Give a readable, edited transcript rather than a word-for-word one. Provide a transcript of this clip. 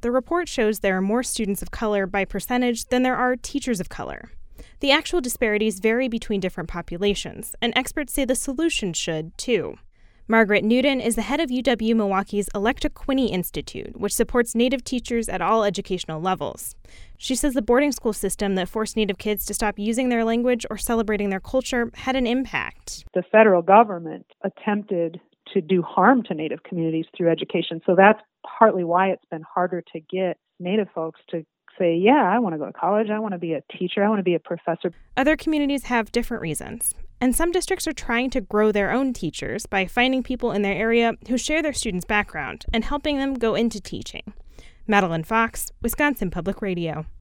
the report shows there are more students of color by percentage than there are teachers of color. The actual disparities vary between different populations, and experts say the solution should, too. Margaret Newton is the head of UW-Milwaukee's Electa Quinney Institute, which supports Native teachers at all educational levels. She says the boarding school system that forced Native kids to stop using their language or celebrating their culture had an impact. The federal government attempted to do harm to Native communities through education, so that's partly why it's been harder to get Native folks to say, yeah, I want to go to college, I want to be a teacher, I want to be a professor. Other communities have different reasons, and some districts are trying to grow their own teachers by finding people in their area who share their students' background and helping them go into teaching. Madeline Fox, Wisconsin Public Radio.